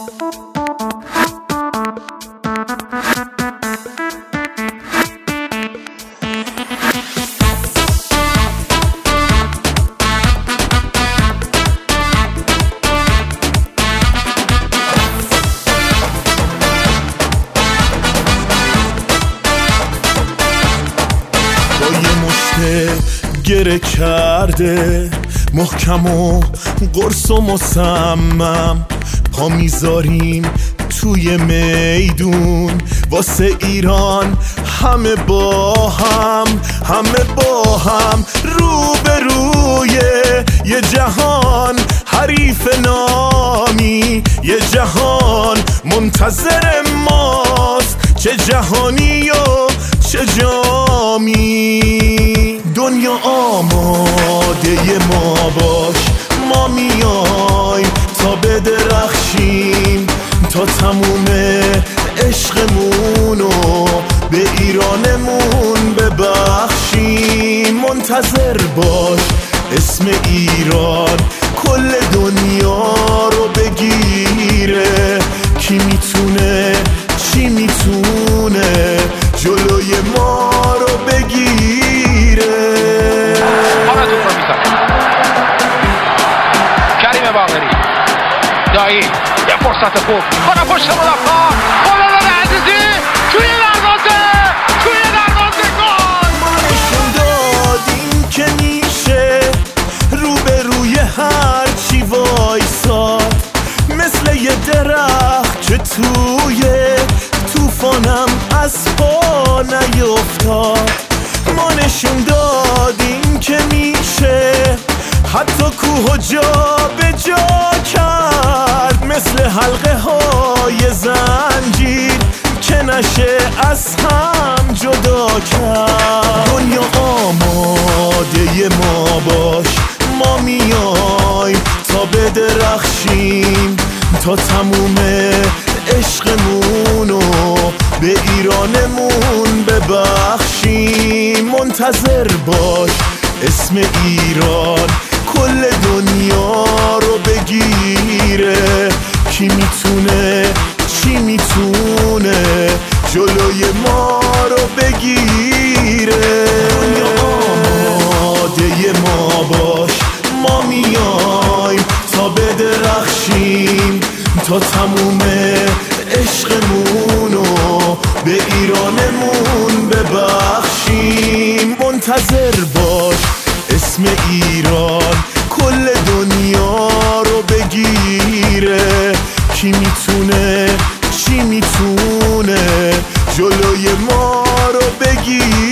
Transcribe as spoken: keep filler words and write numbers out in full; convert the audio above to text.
گره کرده محکم و قرص و مصمم، پا میذاریم توی میدون واسه ایران، همه با هم همه با هم رو به روی یه جهان، حریف نامی یه جهان منتظر ماست، چه جهانی و چه جامی. دنیا آماده ما باش، ما میایم تا بدرخشیم، تا تموم عشقمونو به ایرانمون ببخشیم. منتظر باش اسم ایران کل دنیا رو بگیره، کی میتونه چی میتونه جلوی ما رو بگیره. حالا توپ رو میزنه کریم باقری، دایی یه فرصت خوب، حالا پشت مدافع خلال عزیزی توی دروازه توی دروازه گل. ما نشون دادیم که میشه رو به روی هر چی وایساد، مثل یه درخت که توی توفانم از پا نیفتاد. ما نشون دادیم که میشه حتی کوه و جا به جا کرد، مثل حلقه های زنجیر که نشه از هم جدا کرد. دنیا آماده ما باش، ما میایم تا بدرخشیم، تا تموم عشقمونو به ایرانمون ببخشیم. منتظر باش اسم ایران کل دنیا رو بگیره، کی میتونه چی میتونه جلوی ما رو بگیره. دنیا آماده ما باش، ما میایم تا بدرخشیم، تا تموم عشقمونو به ایرانمون ببخشیم. منتظر باش اسم ایران کل دنیا رو بگیره، کی میتونه چی میتونه جلوی ما رو بگیره.